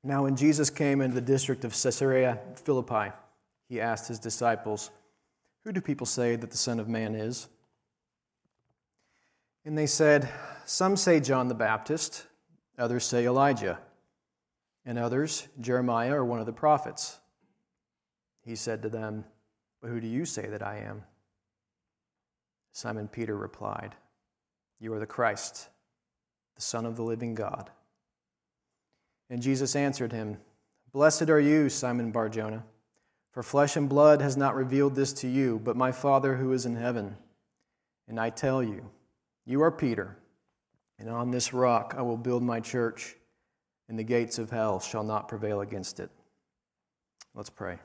Now when Jesus came into the district of Caesarea Philippi, he asked his disciples, "Who do people say that the Son of Man is?" And they said, "Some say John the Baptist, others say Elijah, and others Jeremiah or one of the prophets." He said to them, "But who do you say that I am?" Simon Peter replied, "You are the Christ, the Son of the living God." And Jesus answered him, "Blessed are you, Simon Bar-Jonah, for flesh and blood has not revealed this to you, but my Father who is in heaven. And I tell you, you are Peter, and on this rock I will build my church, and the gates of hell shall not prevail against it." Let's pray.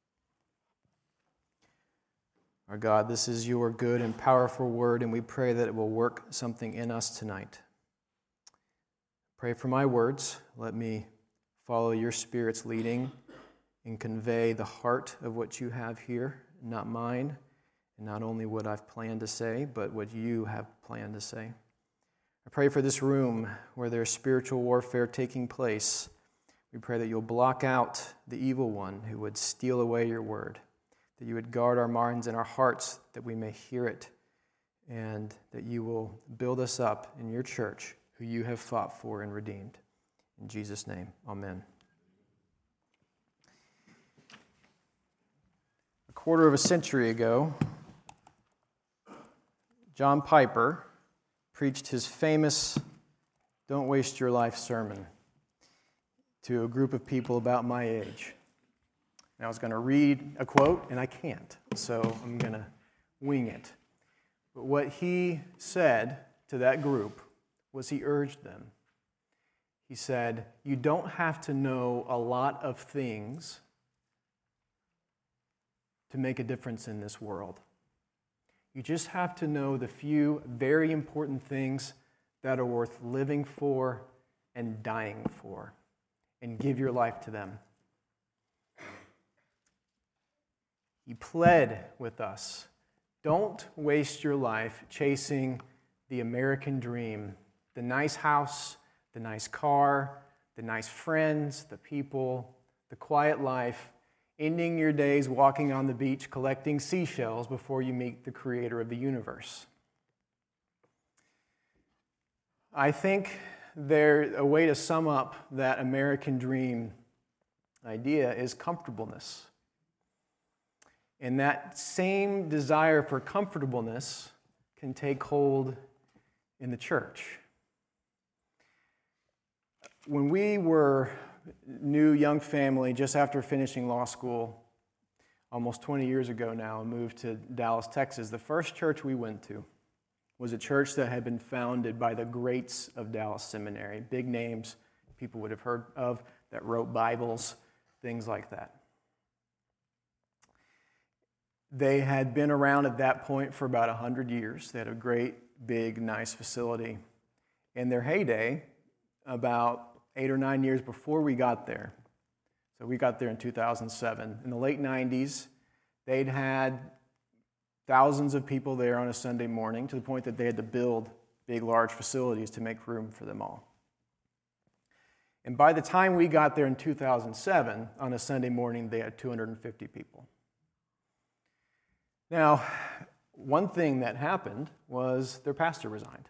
Our God, this is your good and powerful word, and we pray that it will work something in us tonight. Pray for my words. Let me follow your Spirit's leading and convey the heart of what you have here, not mine, and not only what I've planned to say, but what you have planned to say. I pray for this room where there's spiritual warfare taking place. We pray that you'll block out the evil one who would steal away your word, that you would guard our minds and our hearts that we may hear it, and that you will build us up in your church, who you have fought for and redeemed. In Jesus' name, amen. A quarter of a century ago, John Piper preached his famous "Don't Waste Your Life" sermon to a group of people about my age. And I was going to read a quote, and I can't, so I'm going to wing it. But what he said to that group was he urged them. He said, "You don't have to know a lot of things to make a difference in this world. You just have to know the few very important things that are worth living for and dying for, and give your life to them." He pled with us, don't waste your life chasing the American dream, the nice house, the nice car, the nice friends, the people, the quiet life, ending your days walking on the beach collecting seashells before you meet the creator of the universe. I think a way to sum up that American dream idea is comfortableness. And that same desire for comfortableness can take hold in the church. When we were new young family, just after finishing law school, almost 20 years ago now, and moved to Dallas, Texas, the first church we went to was a church that had been founded by the greats of Dallas Seminary, big names people would have heard of that wrote Bibles, things like that. They had been around at that point for about 100 years. They had a great, big, nice facility. In their heyday, about 8 or 9 years before we got there, so we got there in 2007, in the late 90s, they'd had thousands of people there on a Sunday morning, to the point that they had to build big, large facilities to make room for them all. And by the time we got there in 2007, on a Sunday morning, they had 250 people. Now, one thing that happened was their pastor resigned.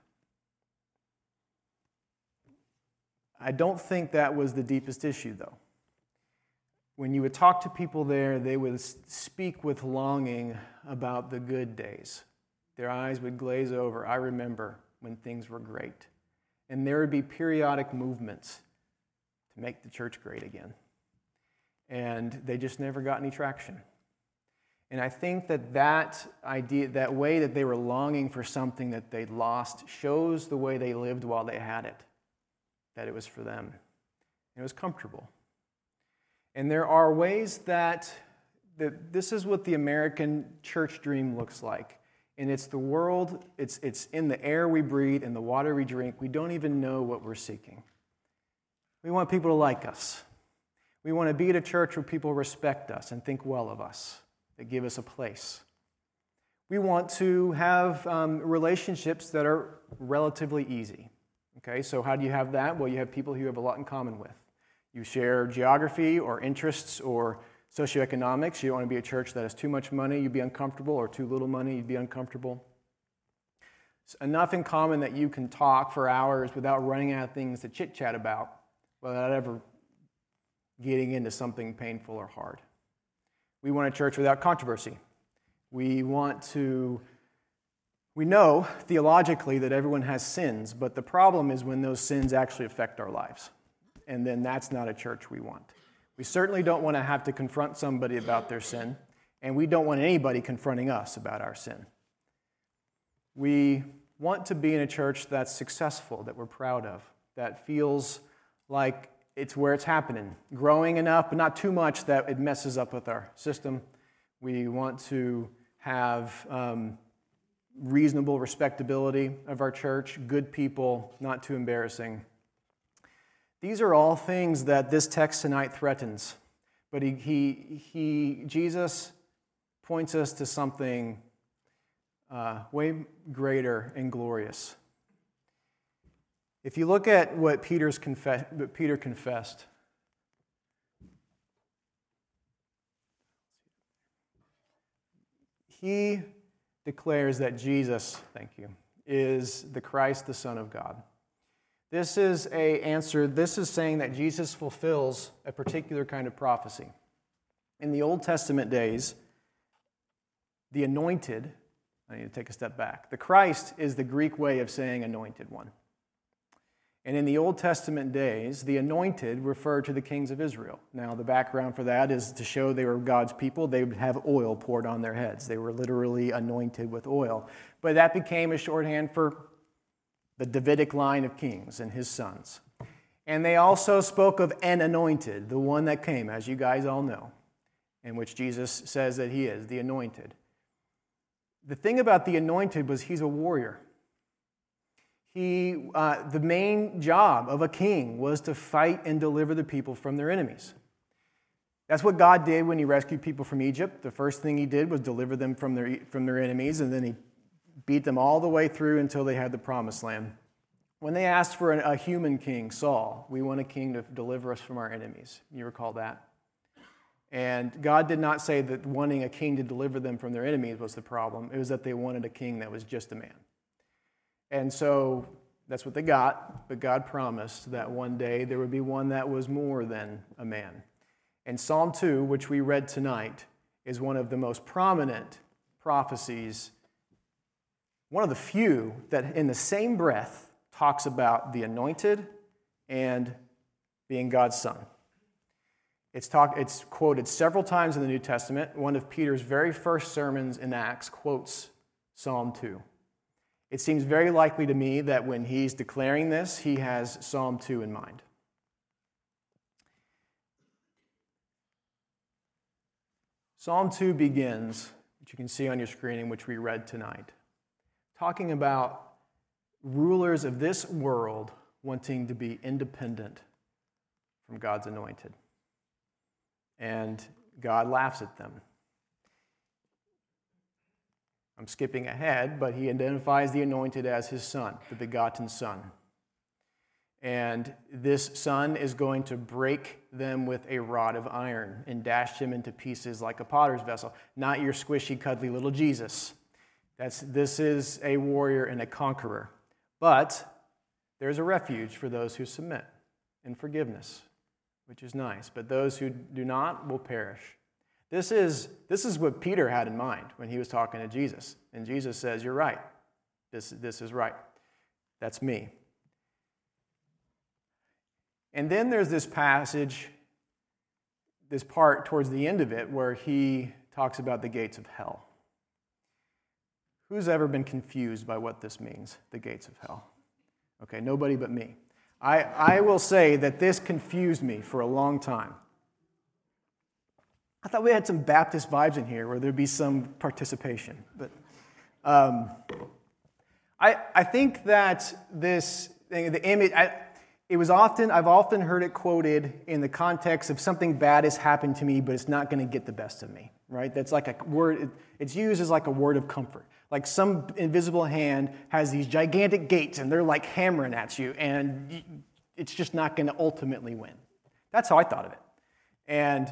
I don't think that was the deepest issue, though. When you would talk to people there, they would speak with longing about the good days. Their eyes would glaze over. I remember when things were great. And there would be periodic movements to make the church great again. And they just never got any traction. And I think that idea, that way that they were longing for something that they'd lost, shows the way they lived while they had it, that it was for them. And it was comfortable. And there are ways that this is what the American church dream looks like. And it's the world, it's in the air we breathe, in the water we drink. We don't even know what we're seeking. We want people to like us. We want to be at a church where people respect us and think well of us, that give us a place. We want to have relationships that are relatively easy. Okay, so how do you have that? Well, you have people who you have a lot in common with. You share geography or interests or socioeconomics. You don't want to be a church that has too much money, you'd be uncomfortable, or too little money, you'd be uncomfortable. It's enough in common that you can talk for hours without running out of things to chit-chat about, without ever getting into something painful or hard. We want a church without controversy. We know theologically that everyone has sins, but the problem is when those sins actually affect our lives. And then that's not a church we want. We certainly don't want to have to confront somebody about their sin, and we don't want anybody confronting us about our sin. We want to be in a church that's successful, that we're proud of, that feels like it's where it's happening, growing enough, but not too much that it messes up with our system. We want to have reasonable respectability of our church, good people, not too embarrassing. These are all things that this text tonight threatens. But Jesus points us to something way greater and glorious. If you look at what Peter confessed, he declares that Jesus, is the Christ, the Son of God. This is saying that Jesus fulfills a particular kind of prophecy. In the Old Testament days, the anointed, I need to take a step back. The Christ is the Greek way of saying anointed one. And in the Old Testament days, the anointed referred to the kings of Israel. Now, the background for that is to show they were God's people. They would have oil poured on their heads. They were literally anointed with oil. But that became a shorthand for the Davidic line of kings and his sons. And they also spoke of an anointed, the one that came, as you guys all know, in which Jesus says that he is, the anointed. The thing about the anointed was he's a warrior. The main job of a king was to fight and deliver the people from their enemies. That's what God did when he rescued people from Egypt. The first thing he did was deliver them from their enemies, and then he beat them all the way through until they had the promised land. When they asked for a human king, Saul, we want a king to deliver us from our enemies. You recall that? And God did not say that wanting a king to deliver them from their enemies was the problem. It was that they wanted a king that was just a man. And so that's what they got, but God promised that one day there would be one that was more than a man. And Psalm 2, which we read tonight, is one of the most prominent prophecies, one of the few that in the same breath talks about the anointed and being God's son. It's quoted several times in the New Testament. One of Peter's very first sermons in Acts quotes Psalm 2. It seems very likely to me that when he's declaring this, he has Psalm 2 in mind. Psalm 2 begins, which you can see on your screen and which we read tonight, talking about rulers of this world wanting to be independent from God's anointed. And God laughs at them. I'm skipping ahead, but he identifies the anointed as his son, the begotten son. And this son is going to break them with a rod of iron and dash him into pieces like a potter's vessel. Not your squishy, cuddly little Jesus. This is a warrior and a conqueror. But there's a refuge for those who submit and forgiveness, which is nice. But those who do not will perish. This is what Peter had in mind when he was talking to Jesus. And Jesus says, you're right. This is right. That's me. And then there's this passage, this part towards the end of it, where he talks about the gates of hell. Who's ever been confused by what this means, the gates of hell? Okay, nobody but me. I will say that this confused me for a long time. I thought we had some Baptist vibes in here where there'd be some participation. But I think that this thing, the image, I've often heard it quoted in the context of something bad has happened to me, but it's not going to get the best of me, right? That's like a word, it's used as like a word of comfort. Like some invisible hand has these gigantic gates and they're like hammering at you and it's just not going to ultimately win. That's how I thought of it. And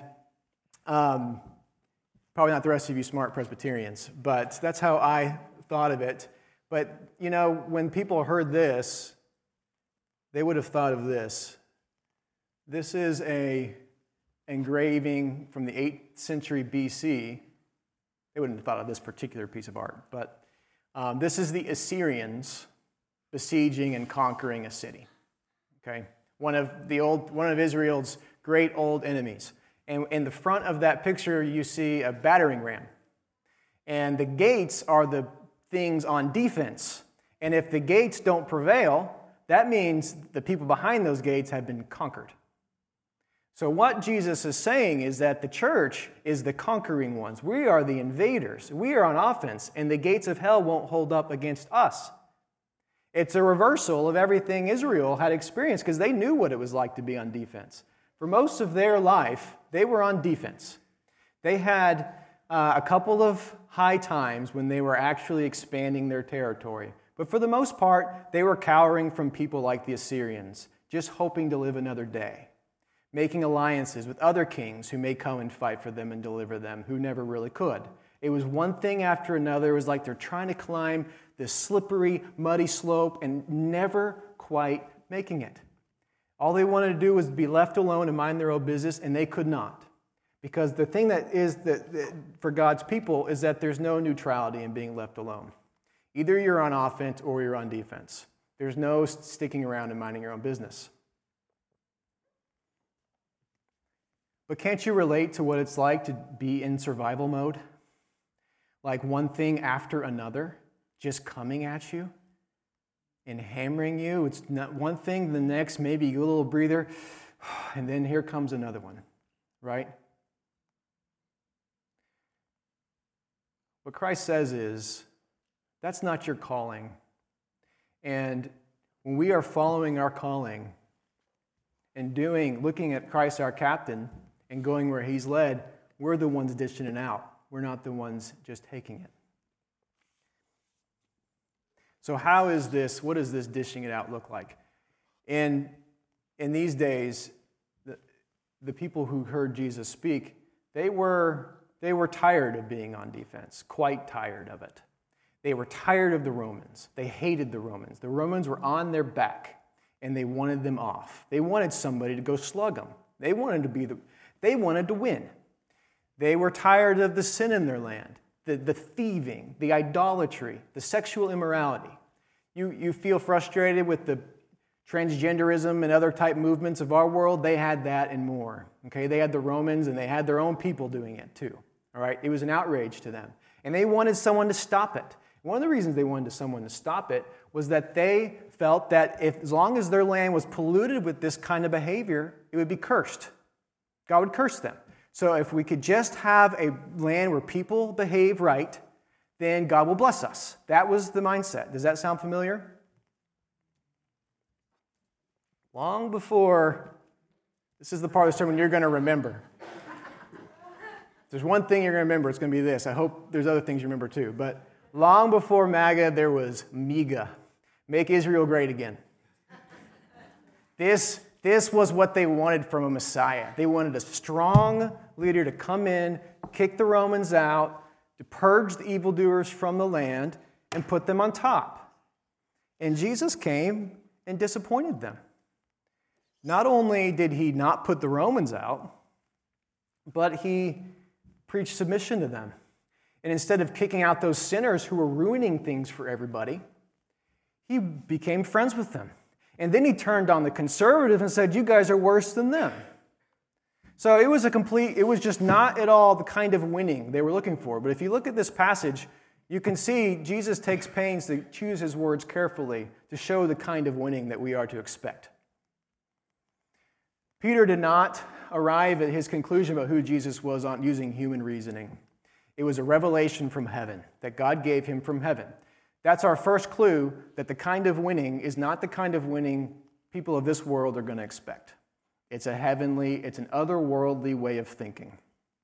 probably not the rest of you smart Presbyterians, but that's how I thought of it. But, when people heard this, they would have thought of this. This is an engraving from the 8th century BC. They wouldn't have thought of this particular piece of art, but this is the Assyrians besieging and conquering a city. Okay, one of Israel's great old enemies. And in the front of that picture, you see a battering ram. And the gates are the things on defense. And if the gates don't prevail, that means the people behind those gates have been conquered. So what Jesus is saying is that the church is the conquering ones. We are the invaders. We are on offense, and the gates of hell won't hold up against us. It's a reversal of everything Israel had experienced because they knew what it was like to be on defense. For most of their life, they were on defense. They had a couple of high times when they were actually expanding their territory. But for the most part, they were cowering from people like the Assyrians, just hoping to live another day, making alliances with other kings who may come and fight for them and deliver them, who never really could. It was one thing after another. It was like they're trying to climb this slippery, muddy slope and never quite making it. All they wanted to do was be left alone and mind their own business, and they could not. Because the thing that is for God's people is that there's no neutrality in being left alone. Either you're on offense or you're on defense. There's no sticking around and minding your own business. But can't you relate to what it's like to be in survival mode? Like one thing after another just coming at you and hammering you. It's not one thing, the next, maybe a little breather, and then here comes another one, right? What Christ says is, that's not your calling. And when we are following our calling and looking at Christ our captain and going where he's led, we're the ones dishing it out. We're not the ones just taking it. So what does this dishing it out look like? In these days, the people who heard Jesus speak, they were tired of being on defense, quite tired of it. They were tired of the Romans. They hated the Romans. The Romans were on their back, and they wanted them off. They wanted somebody to go slug them. They wanted to win. They were tired of the sin in their land, the thieving, the idolatry, the sexual immorality. You feel frustrated with the transgenderism and other type movements of our world. They had that and more. Okay, they had the Romans, and they had their own people doing it too. All right, it was an outrage to them, and they wanted someone to stop it. One of the reasons they wanted someone to stop it was that they felt that as long as their land was polluted with this kind of behavior, it would be cursed. God would curse them. So if we could just have a land where people behave right, then God will bless us. That was the mindset. Does that sound familiar? Long before, this is the part of the sermon you're going to remember. If there's one thing you're going to remember, it's going to be this. I hope there's other things you remember too. But long before MAGA, there was MEGA. Make Israel great again. This was what they wanted from a Messiah. They wanted a strong leader to come in, kick the Romans out, to purge the evildoers from the land, and put them on top. And Jesus came and disappointed them. Not only did he not put the Romans out, but he preached submission to them. And instead of kicking out those sinners who were ruining things for everybody, he became friends with them. And then he turned on the conservatives and said, you guys are worse than them. So it was just not at all the kind of winning they were looking for. But if you look at this passage, you can see Jesus takes pains to choose his words carefully to show the kind of winning that we are to expect. Peter did not arrive at his conclusion about who Jesus was on using human reasoning. It was a revelation from heaven that God gave him from heaven. That's our first clue that the kind of winning is not the kind of winning people of this world are going to expect. It's an otherworldly way of thinking.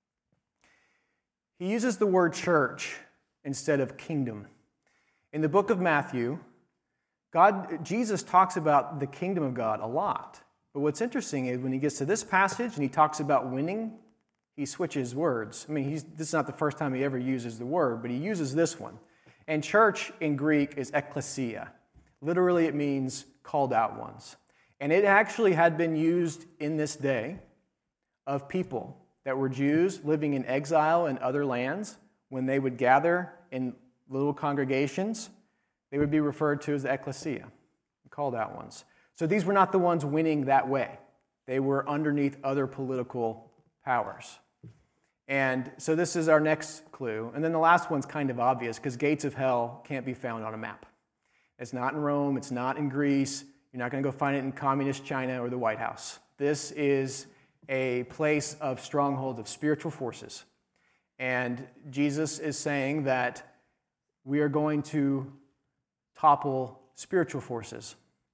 He uses the word church instead of kingdom. In the book of Matthew, Jesus talks about the kingdom of God a lot. But what's interesting is when he gets to this passage and he talks about winning, he switches words. I mean, this is not the first time he ever uses the word, but he uses this one. And church in Greek is ekklesia. Literally, it means called out ones. And it actually had been used in this day of people that were Jews living in exile in other lands. When they would gather in little congregations, they would be referred to as the ekklesia, called out ones. So these were not the ones winning that way. They were underneath other political powers. And so this is our next clue. And then the last one's kind of obvious because gates of hell can't be found on a map. It's not in Rome. It's not in Greece. You're not going to go find it in communist China or the White House. This is a place of strongholds of spiritual forces. And Jesus is saying that we are going to topple spiritual forces.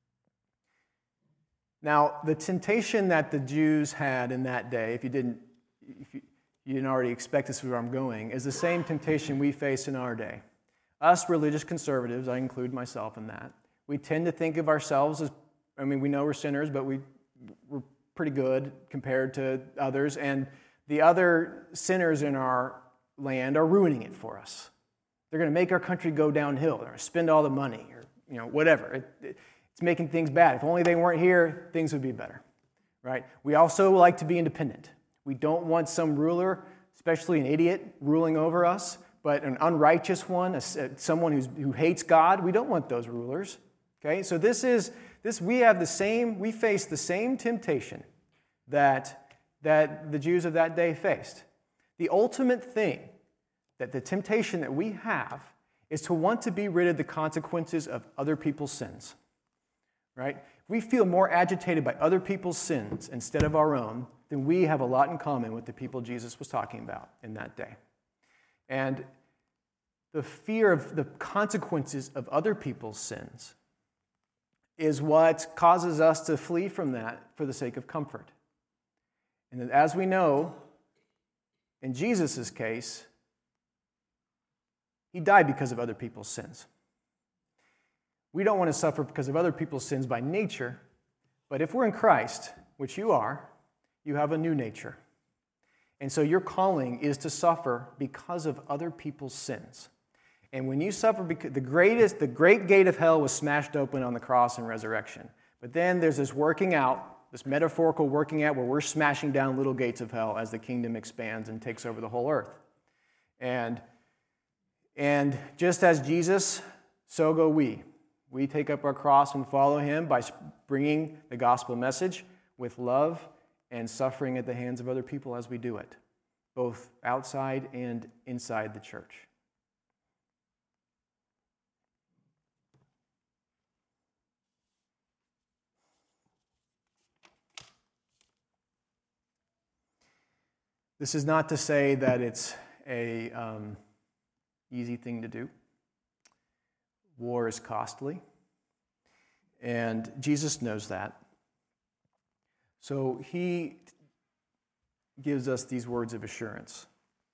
Now, the temptation that the Jews had in that day, if you didn't already expect this is where I'm going, is the same temptation we face in our day. Us religious conservatives, I include myself in that, we tend to think of ourselves as, we know we're sinners, but we're pretty good compared to others, and the other sinners in our land are ruining it for us. They're going to make our country go downhill. They're going to spend all the money, or whatever. It's making things bad. If only they weren't here, things would be better, right? We also like to be independent. We don't want some ruler, especially an idiot, ruling over us, but an unrighteous one, someone who hates God. We don't want those rulers. Okay, so we face the same temptation that the Jews of that day faced. The ultimate thing, the temptation that we have, is to want to be rid of the consequences of other people's sins. Right? If we feel more agitated by other people's sins instead of our own, then we have a lot in common with the people Jesus was talking about in that day. And the fear of the consequences of other people's sins is what causes us to flee from that for the sake of comfort. And as we know, in Jesus' case, he died because of other people's sins. We don't want to suffer because of other people's sins by nature, but if we're in Christ, which you are, you have a new nature. And so your calling is to suffer because of other people's sins. And when you suffer, because the great gate of hell was smashed open on the cross and resurrection. But then there's this metaphorical working out where we're smashing down little gates of hell as the kingdom expands and takes over the whole earth. And just as Jesus, so go we. We take up our cross and follow him by bringing the gospel message with love and suffering at the hands of other people as we do it, both outside and inside the church. This is not to say that it's a easy thing to do. War is costly, and Jesus knows that. So he gives us these words of assurance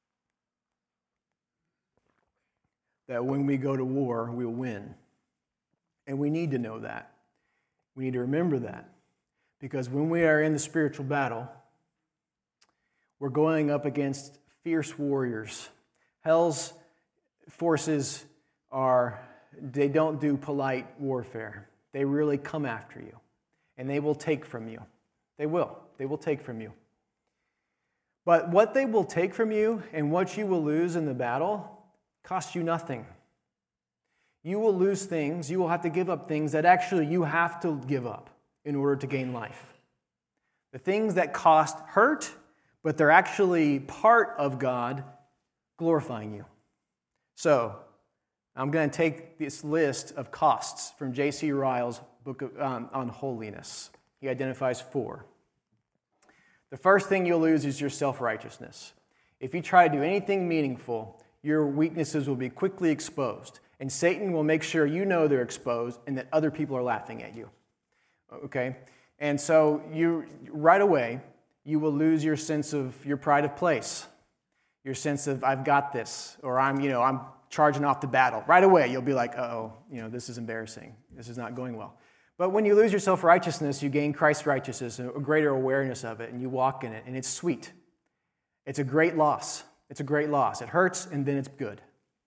that when we go to war, we'll win. And we need to know that. We need to remember that. Because when we are in the spiritual battle, we're going up against fierce warriors. Hell's forces they don't do polite warfare. They really come after you. And they will take from you. They will. They will take from you. But what they will take from you and what you will lose in the battle costs you nothing. You will lose things. You will have to give up things that actually you have to give up in order to gain life. The things that cost hurt, but they're actually part of God glorifying you. So, I'm going to take this list of costs from J.C. Ryle's book on holiness. He identifies 4. The first thing you'll lose is your self-righteousness. If you try to do anything meaningful, your weaknesses will be quickly exposed, and Satan will make sure you know they're exposed and that other people are laughing at you. Okay? And so right away, you will lose your sense of your pride of place, your sense of I've got this, or I'm charging off to battle. Right away, you'll be like, this is embarrassing. This is not going well. But when you lose your self-righteousness, you gain Christ's righteousness, a greater awareness of it, and you walk in it, and it's sweet. It's a great loss. It's a great loss. It hurts, and then it's good.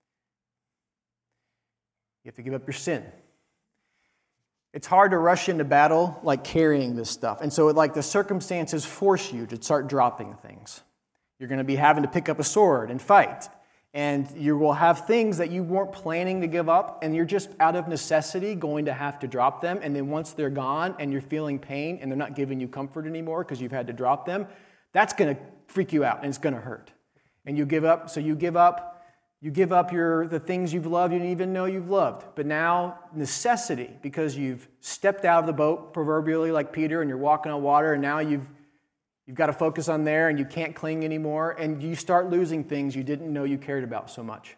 You have to give up your sin. It's hard to rush into battle like carrying this stuff. And so the circumstances force you to start dropping things. You're going to be having to pick up a sword and fight. And you will have things that you weren't planning to give up, and you're just out of necessity going to have to drop them. And then once they're gone and you're feeling pain and they're not giving you comfort anymore because you've had to drop them, that's going to freak you out and it's going to hurt. And you give up. So you give up the things you've loved you didn't even know you've loved. But now necessity, because you've stepped out of the boat proverbially like Peter and you're walking on water, and now you've got to focus on there and you can't cling anymore, and you start losing things you didn't know you cared about so much.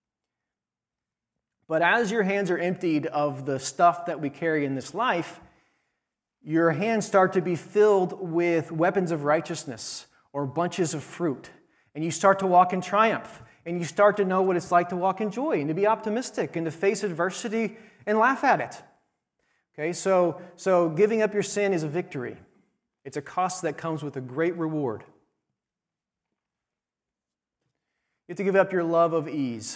But as your hands are emptied of the stuff that we carry in this life, your hands start to be filled with weapons of righteousness or bunches of fruit. And you start to walk in triumph. And you start to know what it's like to walk in joy and to be optimistic and to face adversity and laugh at it. Okay, so giving up your sin is a victory. It's a cost that comes with a great reward. You have to give up your love of ease.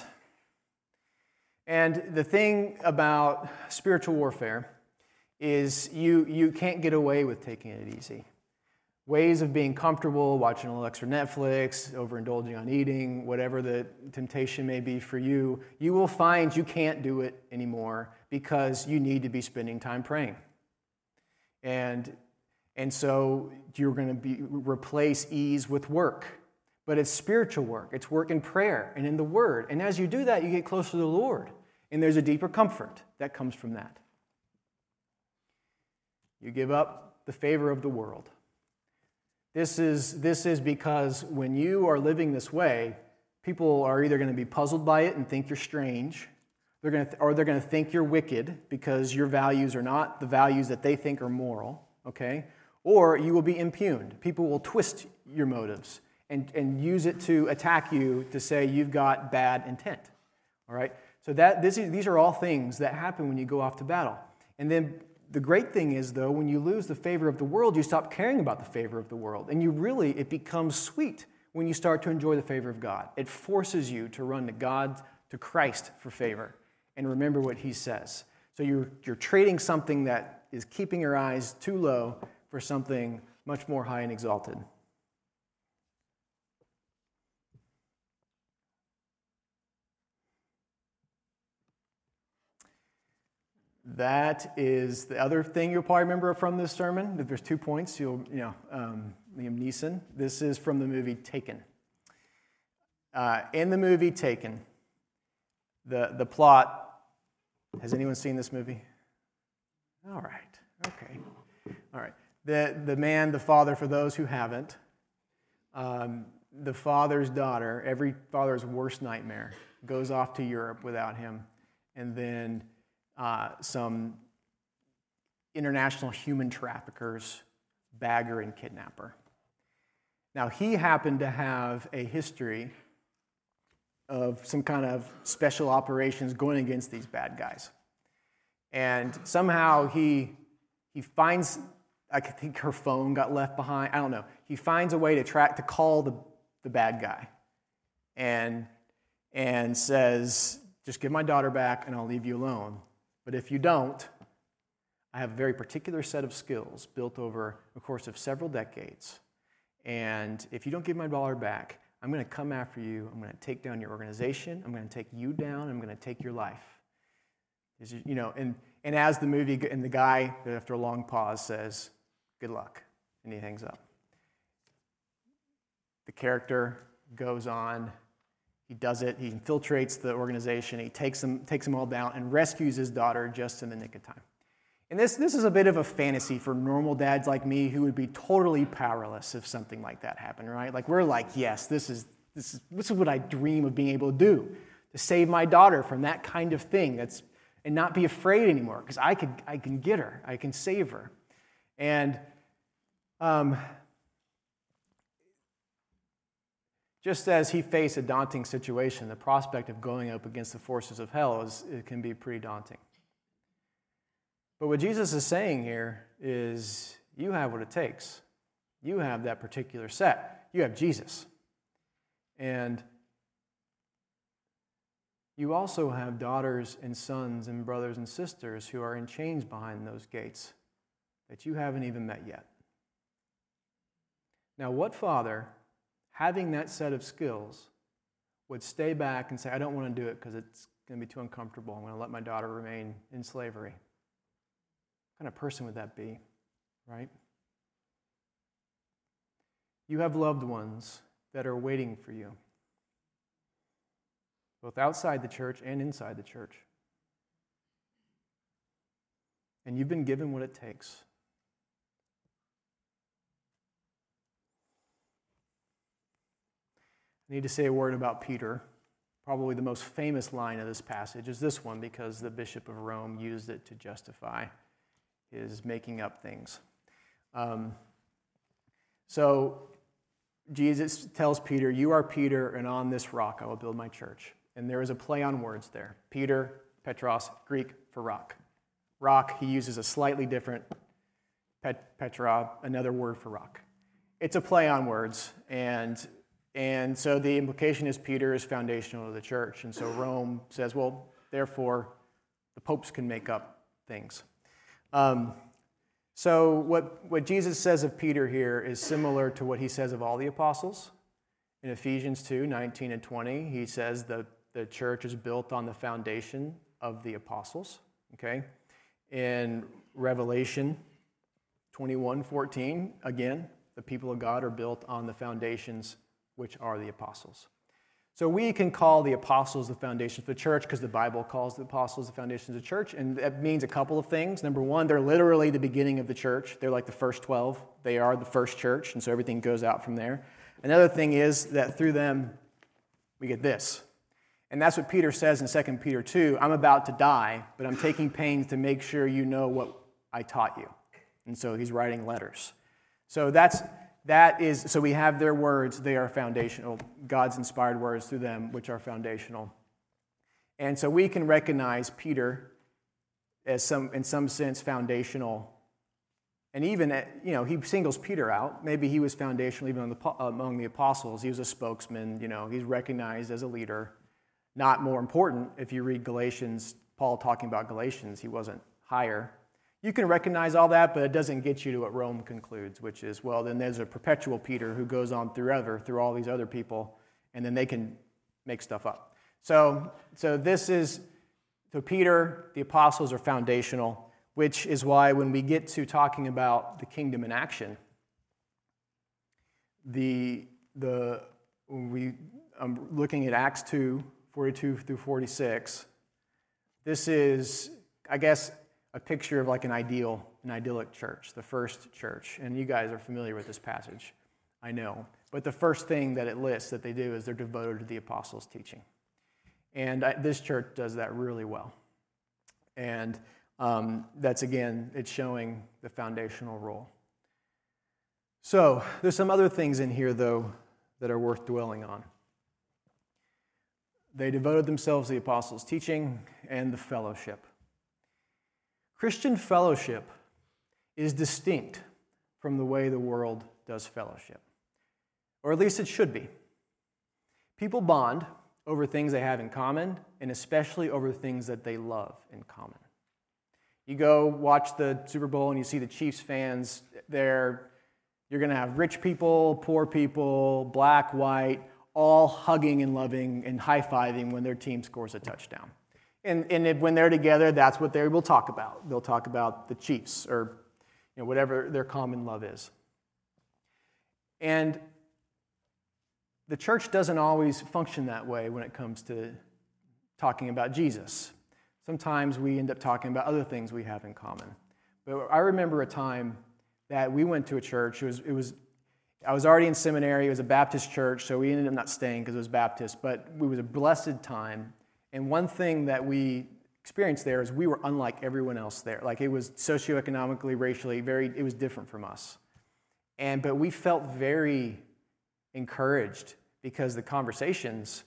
And the thing about spiritual warfare is you can't get away with taking it easy. Ways of being comfortable, watching a little extra Netflix, overindulging on eating, whatever the temptation may be for you, you will find you can't do it anymore because you need to be spending time praying. And so you're going to replace ease with work. But it's spiritual work. It's work in prayer and in the Word. And as you do that, you get closer to the Lord. And there's a deeper comfort that comes from that. You give up the favor of the world. This is because when you are living this way, people are either going to be puzzled by it and think you're strange, or they're going to think you're wicked because your values are not the values that they think are moral, okay? Or you will be impugned. People will twist your motives and use it to attack you to say you've got bad intent, all right? So these are all things that happen when you go off to battle. And then the great thing is, though, when you lose the favor of the world, you stop caring about the favor of the world. And it becomes sweet when you start to enjoy the favor of God. It forces you to run to God, to Christ for favor, and remember what He says. So you're trading something that is keeping your eyes too low for something much more high and exalted. That is the other thing you'll probably remember from this sermon. There's 2 points. Liam Neeson. This is from the movie Taken. In the movie Taken, the plot. Has anyone seen this movie? All right. Okay. All right. The father, for those who haven't, the father's daughter, every father's worst nightmare, goes off to Europe without him, and then some international human traffickers bag her and kidnap her. Now, he happened to have a history of some kind of special operations going against these bad guys. And somehow he finds, I think her phone got left behind, I don't know. He finds a way to call the bad guy and says, just give my daughter back and I'll leave you alone. But if you don't, I have a very particular set of skills built over the course of several decades. And if you don't give my daughter back, I'm going to come after you. I'm going to take down your organization. I'm going to take you down. I'm going to take your life. And as the movie, and the guy, after a long pause, says, good luck. And he hangs up. The character goes on. He does it. He infiltrates the organization. He takes them all down and rescues his daughter just in the nick of time. And this is a bit of a fantasy for normal dads like me who would be totally powerless if something like that happened, right? Like we're like, yes, this is what I dream of being able to do, to save my daughter from that kind of thing and not be afraid anymore because I can get her, I can save her, and just as he faced a daunting situation, the prospect of going up against the forces of hell it can be pretty daunting. But what Jesus is saying here is you have what it takes. You have that particular set. You have Jesus. And you also have daughters and sons and brothers and sisters who are in chains behind those gates that you haven't even met yet. Now, what father, having that set of skills, would stay back and say, I don't want to do it because it's going to be too uncomfortable. I'm going to let my daughter remain in slavery? What kind of person would that be, right? You have loved ones that are waiting for you, both outside the church and inside the church. And you've been given what it takes. I need to say a word about Peter. Probably the most famous line of this passage is this one, because the Bishop of Rome used it to justify his making up things. So Jesus tells Peter, you are Peter, and on this rock I will build my church. And there is a play on words there. Peter, Petros, Greek for rock. Rock, he uses a slightly different Petra, another word for rock. It's a play on words, and so the implication is Peter is foundational to the church. And so Rome says, well, therefore, the popes can make up things. So what Jesus says of Peter here is similar to what he says of all the apostles. In Ephesians 2, 19 and 20, he says the church is built on the foundation of the apostles. Okay? In Revelation 21, 14, again, the people of God are built on the foundations which are the apostles. So we can call the apostles the foundation of the church because the Bible calls the apostles the foundation of the church, and that means a couple of things. Number one, they're literally the beginning of the church. They're like the first 12. They are the first church, and so everything goes out from there. Another thing is that through them, we get this. And that's what Peter says in 2 Peter 2, I'm about to die, but I'm taking pains to make sure you know what I taught you. And so he's writing letters. So so we have their words, they are foundational, God's inspired words through them, which are foundational. And so we can recognize Peter as in some sense foundational. And even, he singles Peter out. Maybe he was foundational even among the apostles. He was a spokesman, he's recognized as a leader. Not more important, if you read Galatians, Paul talking about Galatians, he wasn't higher. You can recognize all that, but it doesn't get you to what Rome concludes, which is, well, then there's a perpetual Peter who goes on through all these other people, and then they can make stuff up. So Peter, the apostles are foundational, which is why when we get to talking about the kingdom in action, I'm looking at Acts 2, 42 through 46. This is, I guess, a picture of like an idyllic church, the first church. And you guys are familiar with this passage, I know. But the first thing that it lists that they do is they're devoted to the apostles' teaching. And this church does that really well. And that's, again, it's showing the foundational role. So there's some other things in here, though, that are worth dwelling on. They devoted themselves to the apostles' teaching and the fellowship. Christian fellowship is distinct from the way the world does fellowship. Or at least it should be. People bond over things they have in common, and especially over things that they love in common. You go watch the Super Bowl and you see the Chiefs fans there. You're going to have rich people, poor people, black, white, all hugging and loving and high-fiving when their team scores a touchdown. And when they're together, that's what they will talk about. They'll talk about the Chiefs or whatever their common love is. And the church doesn't always function that way when it comes to talking about Jesus. Sometimes we end up talking about other things we have in common. But I remember a time that we went to a church. I was already in seminary. It was a Baptist church, so we ended up not staying because it was Baptist. But it was a blessed time. And one thing that we experienced there is we were unlike everyone else there. Like it was socioeconomically, racially, it was different from us. But we felt very encouraged because the conversations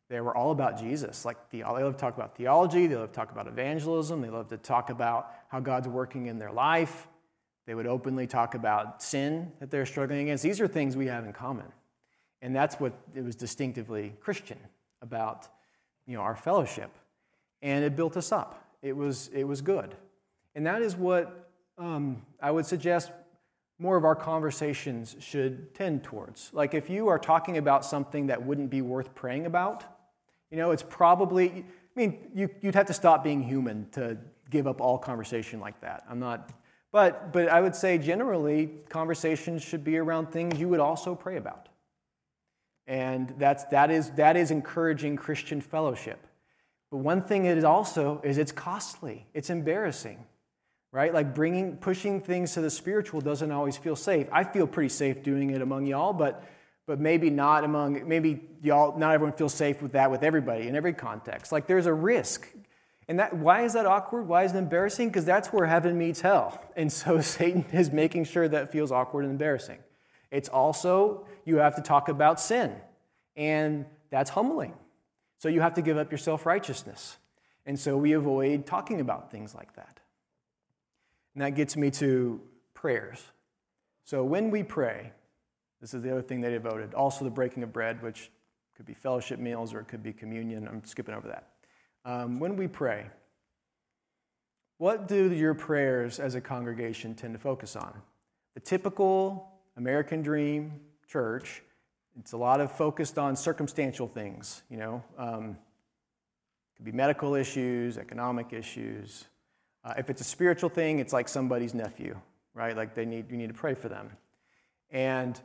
They were all about Jesus. They love to talk about theology. They love to talk about evangelism. They love to talk about how God's working in their life. They would openly talk about sin that they're struggling against. These are things we have in common. And that's what it was distinctively Christian about, our fellowship. And it built us up. It was good. And that is what I would suggest more of our conversations should tend towards. Like if you are talking about something that wouldn't be worth praying about, it's probably, you'd have to stop being human to give up all conversation like that. But I would say generally conversations should be around things you would also pray about. And that is encouraging Christian fellowship. But one thing it is also is it's costly. It's embarrassing, right? Like pushing things to the spiritual doesn't always feel safe. I feel pretty safe doing it among y'all, but maybe not maybe y'all, not everyone feels safe with that with everybody in every context. Like there's a risk. And why is that awkward? Why is it embarrassing? Because that's where heaven meets hell. And so Satan is making sure that feels awkward and embarrassing. It's also, you have to talk about sin. And that's humbling. So you have to give up your self-righteousness. And so we avoid talking about things like that. And that gets me to prayers. So when we pray, this is the other thing they devoted, also the breaking of bread, which could be fellowship meals or it could be communion. I'm skipping over that. When we pray, what do your prayers as a congregation tend to focus on? The typical American dream church, it's a lot of focused on circumstantial things, It could be medical issues, economic issues. If it's a spiritual thing, it's like somebody's nephew, right? Like you need to pray for them. And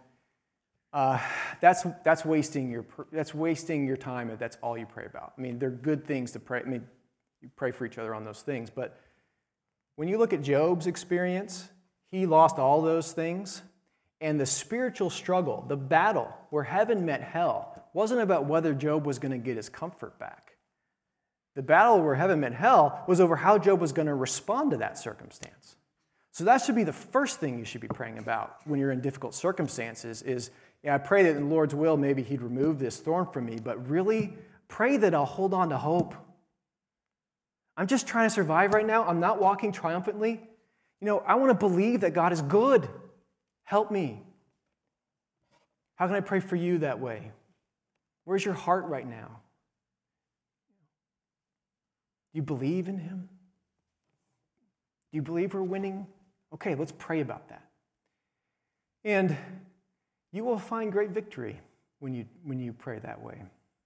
that's wasting your time if that's all you pray about. They're good things to pray. You pray for each other on those things. But when you look at Job's experience, he lost all those things. And the spiritual struggle, the battle where heaven met hell, wasn't about whether Job was going to get his comfort back. The battle where heaven met hell was over how Job was going to respond to that circumstance. So that should be the first thing you should be praying about when you're in difficult circumstances is, I pray that in the Lord's will, maybe he'd remove this thorn from me, but really pray that I'll hold on to hope. I'm just trying to survive right now. I'm not walking triumphantly. I want to believe that God is good. Help me. How can I pray for you that way? Where's your heart right now? Do you believe in him? Do you believe we're winning? Okay, let's pray about that. And you will find great victory when you pray that way.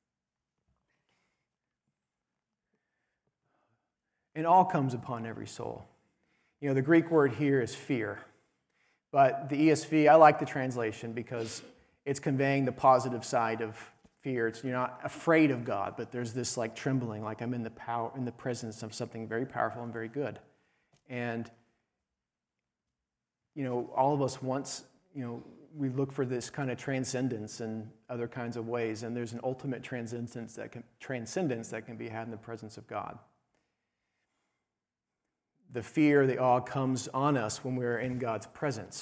And all comes upon every soul. The Greek word here is fear. But the ESV, I like the translation because it's conveying the positive side of fear. You're not afraid of God, but there's this like trembling, like I'm in the presence of something very powerful and very good. And all of us once, we look for this kind of transcendence in other kinds of ways, and there's an ultimate transcendence that can be had in the presence of God. The fear, the awe comes on us when we're in God's presence.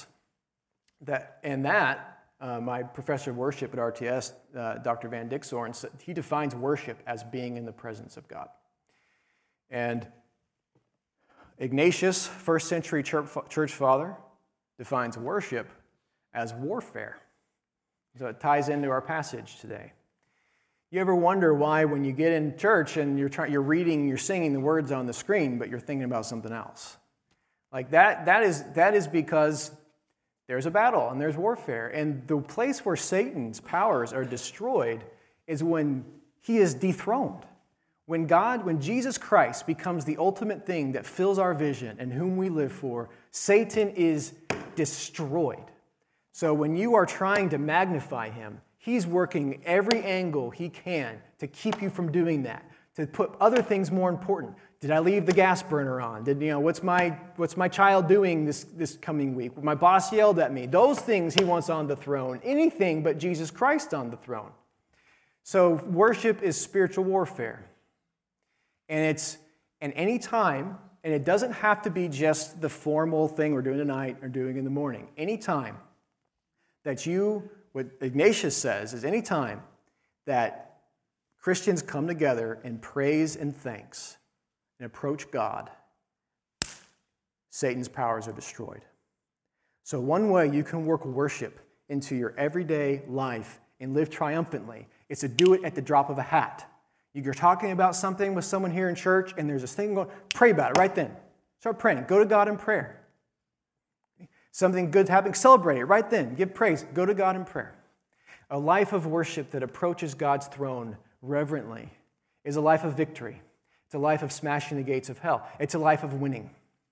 My professor of worship at RTS, Dr. Van Dixhoorn, he defines worship as being in the presence of God. And Ignatius, first century church father, defines worship as warfare. So it ties into our passage today. You ever wonder why when you get in church and you're reading, you're singing the words on the screen, but you're thinking about something else? Like that is because there's a battle and there's warfare. And the place where Satan's powers are destroyed is when he is dethroned. When Jesus Christ becomes the ultimate thing that fills our vision and whom we live for, Satan is destroyed. So when you are trying to magnify him, he's working every angle he can to keep you from doing that, to put other things more important. Did I leave the gas burner on? What's my child doing this coming week? My boss yelled at me. Those things he wants on the throne. Anything but Jesus Christ on the throne. So worship is spiritual warfare. And any time, and it doesn't have to be just the formal thing we're doing tonight or doing in the morning. Any time that what Ignatius says is any time that Christians come together in praise and thanks and approach God, Satan's powers are destroyed. So one way you can work worship into your everyday life and live triumphantly is to do it at the drop of a hat. You're talking about something with someone here in church, and there's this thing going, pray about it right then. Start praying. Go to God in prayer. Something good happening, celebrate it right then. Give praise. Go to God in prayer. A life of worship that approaches God's throne reverently is a life of victory. It's a life of smashing the gates of hell. It's a life of winning.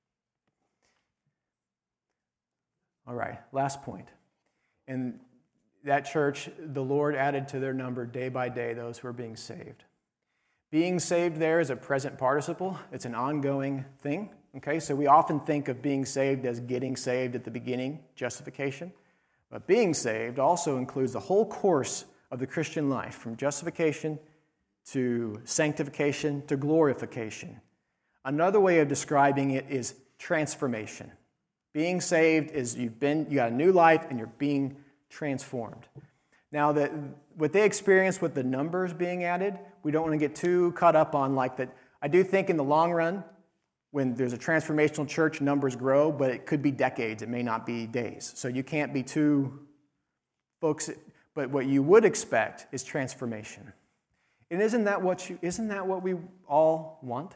All right, last point. In that church, the Lord added to their number day by day those who are being saved. Being saved there is a present participle. It's an ongoing thing. Okay, so we often think of being saved as getting saved at the beginning, justification. But being saved also includes the whole course of the Christian life, from justification to sanctification to glorification. Another way of describing it is transformation. Being saved is you got a new life and you're being transformed. Now, what they experience with the numbers being added, we don't want to get too caught up on like that. I do think in the long run, when there's a transformational church, numbers grow, but it could be decades. It may not be days. So you can't be too focused. But what you would expect is transformation. And isn't that what we all want?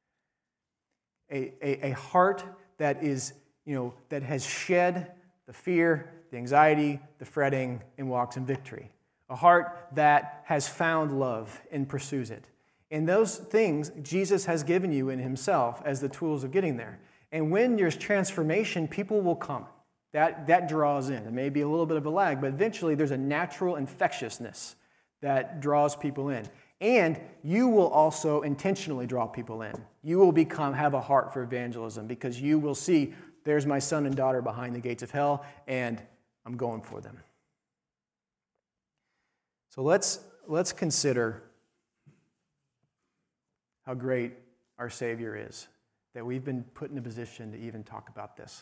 A heart that is, that has shed the fear, the anxiety, the fretting, and walks in victory. A heart that has found love and pursues it. And those things Jesus has given you in himself as the tools of getting there. And when there's transformation, people will come. That draws in. It may be a little bit of a lag, but eventually there's a natural infectiousness that draws people in. And you will also intentionally draw people in. You will have a heart for evangelism because you will see, there's my son and daughter behind the gates of hell, and I'm going for them. So let's consider how great our Savior is, that we've been put in a position to even talk about this.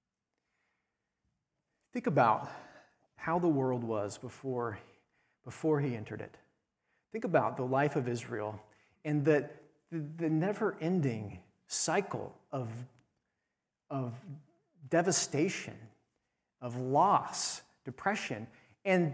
Think about how the world was before he entered it. Think about the life of Israel and the never-ending cycle of devastation, of loss, depression, and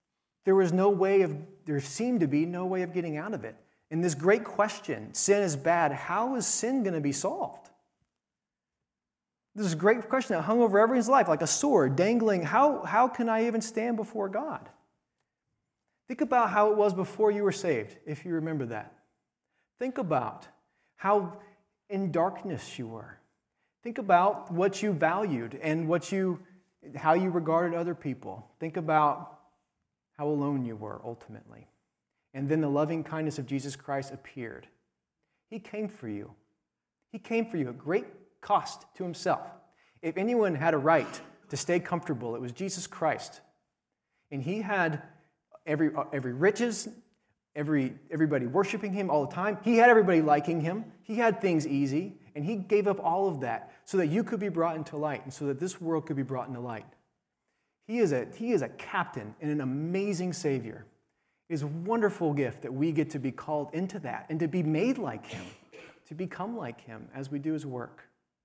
there seemed to be no way of getting out of it. And this great question, sin is bad, how is sin going to be solved? This is a great question that hung over everyone's life like a sword dangling. How can I even stand before God? Think about how it was before you were saved, if you remember that. Think about how in darkness you were. Think about what you valued and how you regarded other people. Think about how alone you were ultimately. And then the loving kindness of Jesus Christ appeared. He came for you. He came for you at great cost to himself. If anyone had a right to stay comfortable, it was Jesus Christ. And he had every riches, everybody worshiping him all the time. He had everybody liking him. He had things easy. And he gave up all of that so that you could be brought into light and so that this world could be brought into light. He is a captain and an amazing Savior. It is a wonderful gift that we get to be called into that and to be made like him, to become like him as we do his work.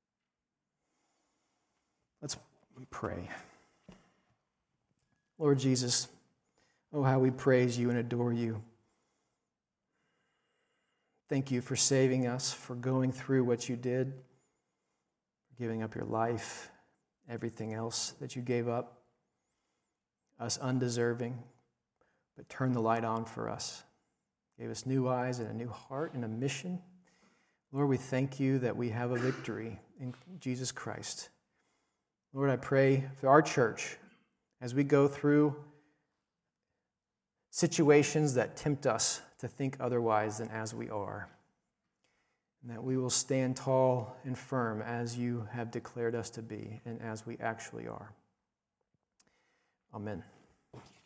Let's pray. Lord Jesus, oh, how we praise you and adore you. Thank you for saving us, for going through what you did, for giving up your life, everything else that you gave up, us undeserving, but turned the light on for us. Gave us new eyes and a new heart and a mission. Lord, we thank you that we have a victory in Jesus Christ. Lord, I pray for our church as we go through situations that tempt us to think otherwise than as we are, and that we will stand tall and firm as you have declared us to be and as we actually are. Amen.